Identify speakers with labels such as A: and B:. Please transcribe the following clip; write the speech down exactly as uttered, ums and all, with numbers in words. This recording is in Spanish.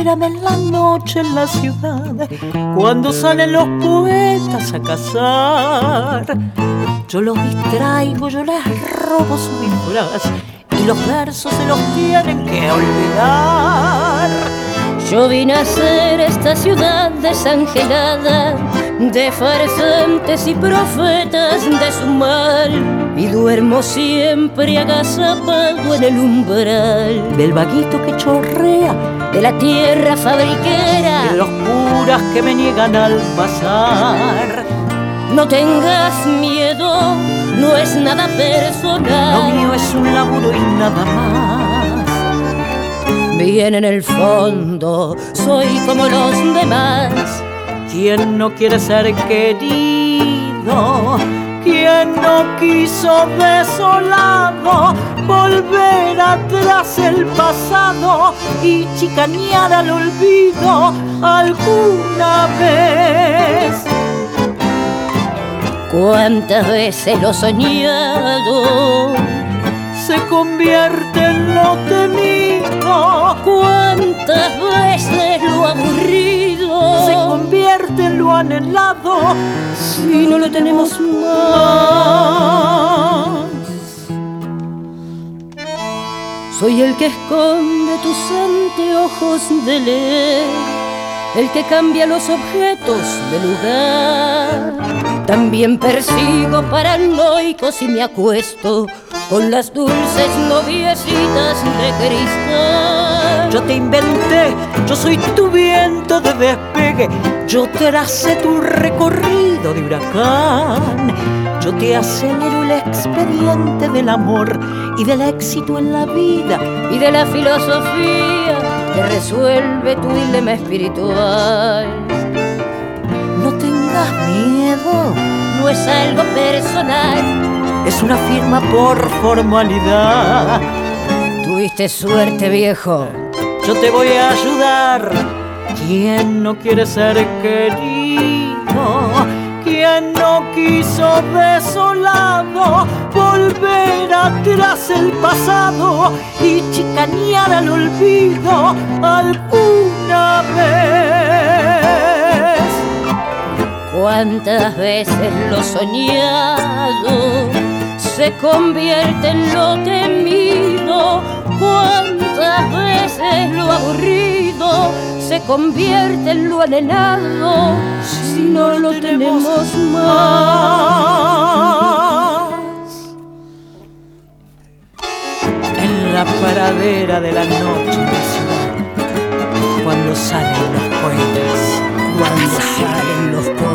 A: espérame en la noche en la ciudad, cuando salen los poetas a cazar. Yo los distraigo, yo les robo su disfraz, y los versos se los tienen que olvidar.
B: Yo vine a ser esta ciudad desangelada de farsantes y profetas de su mal, y duermo siempre agazapado en el umbral
A: del vaguito que chorrea,
B: de la tierra fabriquera,
A: de los curas que me niegan al pasar.
B: No tengas miedo, no es nada personal,
A: lo mío es un laburo y nada más.
B: Bien en el fondo soy como los demás.
A: ¿Quién no quiere ser querido? ¿Quién no quiso desolado volver atrás el pasado y chicanear al olvido alguna vez?
B: ¿Cuántas veces lo soñado
A: se convierte en lo temido?
B: ¿Cuántas veces lo aburrido
A: se convierte en lo anhelado
B: si no lo tenemos más? Soy el que esconde tus anteojos de leer, el que cambia los objetos de lugar. También persigo paranoicos y me acuesto con las dulces noviecitas de cristal.
A: Yo te inventé, yo soy tu viento de despegue, yo tracé tu recorrido de huracán. Yo te acelero el expediente del amor y del éxito en la vida
B: y de la filosofía que resuelve tu dilema espiritual.
A: No tengas miedo,
B: no es algo personal,
A: es una firma por formalidad.
B: Tuviste suerte, viejo.
A: Yo te voy a ayudar. ¿Quién no quiere ser querido? ¿Quién no quiso desolado volver atrás el pasado y chicanear al olvido alguna vez?
B: ¿Cuántas veces lo soñado se convierte en lo temido? ¿Cuántas veces lo aburrido se convierte en lo anhelado si no lo tenemos más?
A: En la pradera de la noche de la ciudad, cuando salen los poetas,
B: cuando salen los poetas